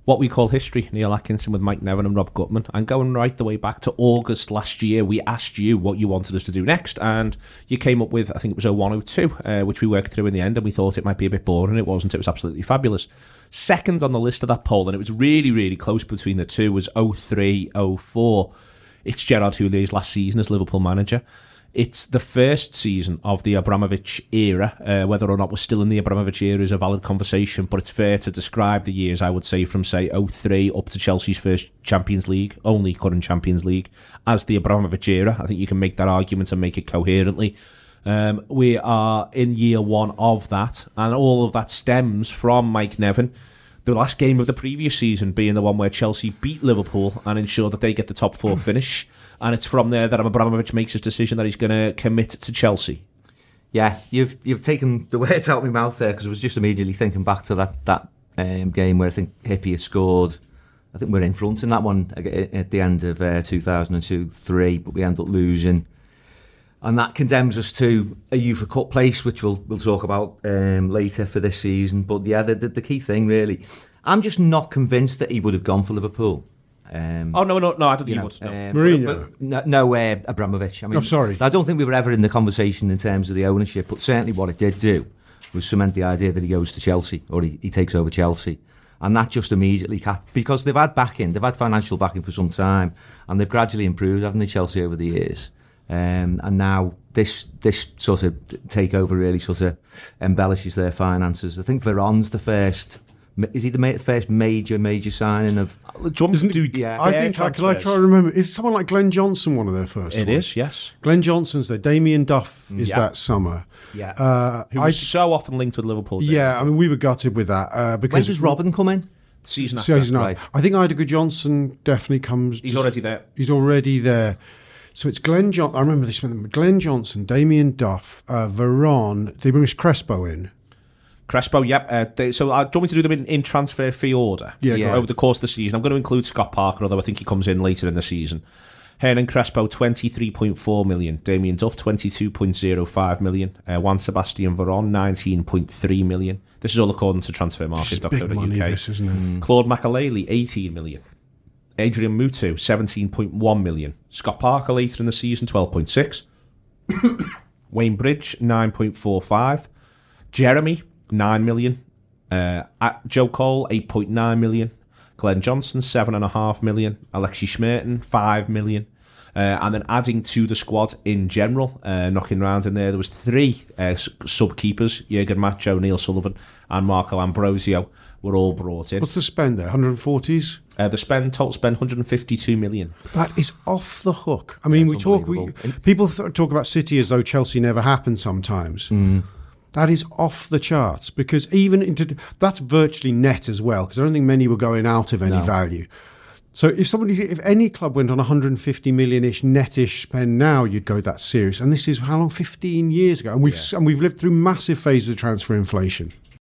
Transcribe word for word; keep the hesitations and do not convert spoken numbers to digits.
what we call history, Neil Atkinson with Mike Nevin and Rob Gutman, and going right the way back to August last year, we asked you what you wanted us to do next, and you came up with, I think it was oh one oh two, uh, which we worked through in the end, and we thought it might be a bit boring. It wasn't. It was absolutely fabulous. Second on the list of that poll, and it was really, really close between the two, was oh three oh four. It's Gerard Houlier's last season as Liverpool manager. It's the first season of the Abramovich era. Uh, whether or not we're still in the Abramovich era is a valid conversation, but it's fair to describe the years, I would say, from, say, oh three up to Chelsea's first Champions League, only current Champions League, as the Abramovich era. I think you can make that argument and make it coherently. Um, we are in year one of that, and all of that stems from Mike Nevin. The last game of the previous season being the one where Chelsea beat Liverpool and ensure that they get the top four finish. And it's from there that Abramovich makes his decision that he's going to commit to Chelsea. Yeah, you've you've taken the words out of my mouth there, because I was just immediately thinking back to that, that um, game where I think Hyypiä scored. I think we were in front in that one at the end of uh, two thousand two three, but we ended up losing. And that condemns us to a UEFA Cup place, which we'll we'll talk about um, later for this season. But yeah, the, the, the key thing really, I'm just not convinced that he would have gone for Liverpool. Um, oh no, no, no! I don't think know, he would. No, um, Mourinho. But, but no, no uh, Abramovich. I mean, I'm sorry. I don't think we were ever in the conversation in terms of the ownership. But certainly, what it did do was cement the idea that he goes to Chelsea, or he, he takes over Chelsea. And that just immediately, cat- because they've had backing, they've had financial backing for some time, and they've gradually improved, haven't they, Chelsea, over the years? Um, and now this this sort of takeover really sort of embellishes their finances. I think Veron's the first. Is he the ma- first major major signing of? Do you want me to do? Yeah, I think. Can I try to remember? Is someone like Glenn Johnson one of their first? It ones? is, yes. Glenn Johnson's there. Damien Duff is Yeah. that summer. Yeah, Uh, who I, was so often linked with Liverpool. yeah, I mean, we were gutted with that uh, When because does Robin come in? Season after. season after. right. I think Idago Johnson definitely comes. He's just- already there. He's already there. So it's Glenn John. I remember this. Glenn Johnson, Damien Duff, uh, Veron. They bring Crespo in. Crespo, yep. Uh, they, so uh, do you want me to do them in, in transfer fee order? Yeah, Yeah. go on. Over the course of the season. I'm going to include Scott Parker, although I think he comes in later in the season. Hernan Crespo, twenty-three point four million. Damien Duff, twenty-two point oh five million. Uh, Juan Sebastian Veron, nineteen point three million. This is all according to transfer This is market. big money, this, isn't it? Claude Makelele, eighteen million. Adrian Mutu, seventeen point one million. Scott Parker later in the season, twelve point six. Wayne Bridge, nine point four five. Jeremy, nine million. Uh, at Joe Cole, eight point nine million. Glenn Johnson, seven point five million. Alexi Schmerton, five million. Uh, and then adding to the squad in general, uh, knocking around in there, there was three uh, sub-keepers, Jurgen Macho, Neil Sullivan, and Marco Ambrosio, were all brought in. What's the spend there? one hundred forties? Uh, the spend, total spend, one hundred fifty-two million. That is off the hook. I mean, That's we talk. We, unbelievable. people th- talk about City as though Chelsea never happened. Sometimes that is off the charts, because even into that's virtually net as well. Because I don't think many were going out of any No. value. So if somebody, if any club went on one hundred fifty million-ish netish spend now, you'd go, that's serious. And this is how long? fifteen years ago, and we've and we've lived through massive phases of transfer inflation.